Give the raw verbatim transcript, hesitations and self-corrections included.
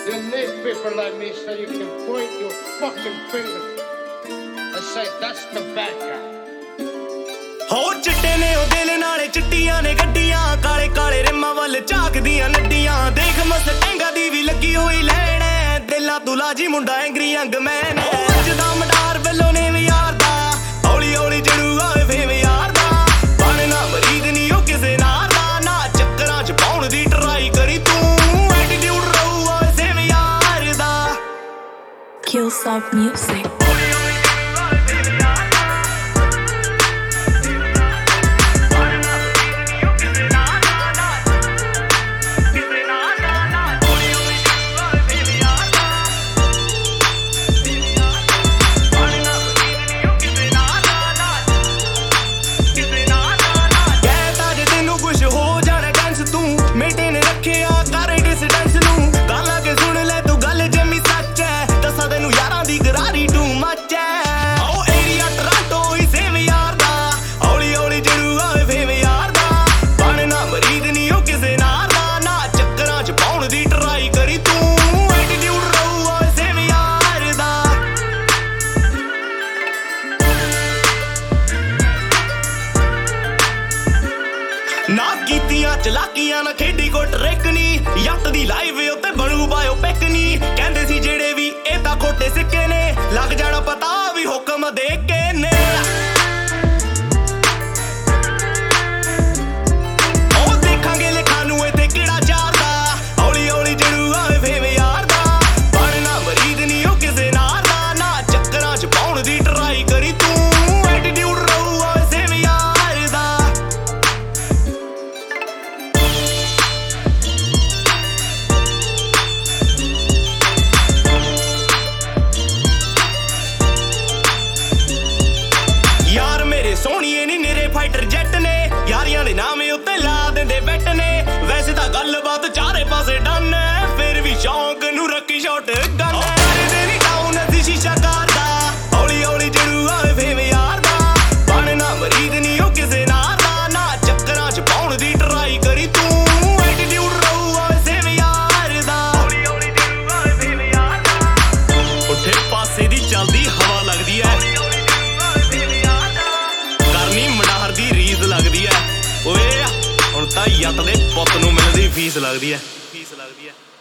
You need people like me so you can point your fucking fingers and say that's the bad guy. ਹੋ ਚਿੱਟੇ ਨੇ ਉਹ ਦਿਲ ਨਾਲੇ ਚਿੱਟੀਆਂ ਨੇ ਗੱਡੀਆਂ ਕਾਲੇ ਕਾਲੇ ਰਿਮਾਂ ਵੱਲ ਝਾਕਦੀਆਂ ਨੱਡੀਆਂ ਦੇਖ ਮਸਟੈਂਗਾ ਦੀ ਵੀ ਲੱਗੀ ਹੋਈ ਲੈਣ ਦਿਲਾਂ ਤੁਲਾ ਜੀ ਮੁੰਡਾ ਐਂਗਰੀ ਯੰਗ ਮੈਨ ਅੱਜ ਦਾ ਮਡਾਰ ਵੱਲੋਂ ਨੇ ਵੀ ਯਾਰ ਦਾ ਹੌਲੀ ਹੌਲੀ ਜੜੂਗਾ ਫੇਮ ਯਾਰ ਦਾ ਬਣਨਾ ਮਰੀਦ ਨਹੀਂ ਉਹ ਕਿਸੇ ਨਾਲ ਦਾ ਨਾ ਚੱਕਰਾਂ ਚ ਪਾਉਣ ਦੀ ਟਰਾਈ ਕਰੀ ਤੂੰ ਐਟੀਟਿਊਡ ਰਹੂਗਾ ਸੇਮ ਯਾਰ ਦਾ Kill Soft Music. ਨਾ ਕੀਤੀਆਂ ਚਲਾਕੀਆਂ ਨਾ ਖੇਡੀ ਕੋ ਟਰੈਕਨੀ ਯੱਟ ਦੀ ਲਾਈਵ ਉੱਤੇ ਬਣੂ ਬਾਇਓ ਪੈਕਨੀ ਕਹਿੰਦੇ ਸੀ ਜਿਹੜੇ ਵੀ ਇਹ ਤਾਂ ਖੋਟੇ ਸਿੱਕੇ ਨੇ ਲੱਗ ਜਾਣਾ ਪਤਾ ਵੀ ਹੁਕਮ ਦੇ ਕੇ ਨੇ ਉਹ ਦੇਖਾਂਗੇ ਲਿਖਾਂ ਨੂੰ ਇੱਥੇ ਕਿਹੜਾ ਚਾਰਦਾ ਹੌਲੀ ਹੌਲੀ ਜੜੂਗਾ ਫੇਮ ਯਾਰ ਦਾ ਬਣਨਾ ਮਰੀਦ ਨਹੀਂ ਉਹ ਕਿਸੇ ਨਾਲ ਦਾ ਨਾ ਚੱਕਰਾਂ ਚ ਪਾਉਣ ਦੀ ਟਰਾਈ ਕਰੀ ਤੂੰ ਐਟੀਟਿਊਡ ਰਹੂਗਾ ਸੇਮ ਯਾਰ ਦਾ ਸੋਹਣੀਏ ਨੀ ਨਿਰੇ ਫਾਈਟਰ ਜੱਟ ਨੇ ਯਾਰੀਆਂ ਦੇ ਨਾਮੇ ਉੱਤੇ ਲਾ ਦਿੰਦੇ ਬੈਟ ਨੇ ਵੈਸੇ ਤਾਂ ਗੱਲਬਾਤ ਚਾਰੇ ਪਾਸੇ ਡਨ ਫਿਰ ਵੀ ਸ਼ੌਂਕ ਨੂੰ ਰੱਖੀ ਸ਼ਾਟ ਗਨ ਕਰਦੇ ਨੀ ਡਾਊਨ ਅਸੀਂ ਸ਼ੀਸ਼ਾ ਕਰਦਾ ਹੌਲੀ ਹੌਲੀ ਜੜੂਗਾ ਫੇਮ ਯਾਰ ਦਾ ਬਣਨਾ ਮਰੀਦ ਨਹੀਂ ਉਹ ਕਿਸੇ ਨਾਲ ਦਾ ਨਾ ਚੱਕਰਾਂ ਚ ਪਾਉਣ ਦੀ ਟਰਾਈ ਕਰੀ ਤੂੰ ਐਟੀਟਿਊਡ ਰਹੂਗਾ ਸੇਮ ਯਾਰ ਦਾ ਹੌਲੀ ਹੌਲੀ ਜੜੂਗਾ ਫੇਮ ਯਾਰ ਦਾ ਉੱਠੇ ਪਾਸੇ ਦੀ ਚੱਲਦੀ ਹਵਾ ਲੱਗਦੀ ਐ ਦੀ ਰੀਜ਼ ਲੱਗਦੀ ਐ ਓਏ ਹੁਣ ਤਾਂ ਯੱਟ ਦੇ ਪੁੱਤ ਨੂੰ ਮਿਲਦੀ ਫੀਸ ਲੱਗਦੀ ਐ ਫੀਸ ਲੱਗਦੀ ਐ